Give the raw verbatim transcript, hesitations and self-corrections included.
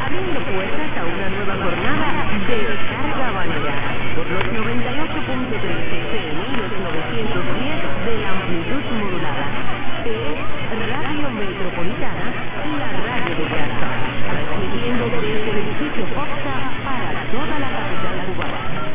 abriendo puertas a una nueva jornada de descarga habanera por los noventa y ocho punto tres F M y los novecientos diez de la amplitud modulada. Es Radio Metropolitana, la radio de Jackson, transmitiendo desde el edificio Foxa para toda la capital cubana.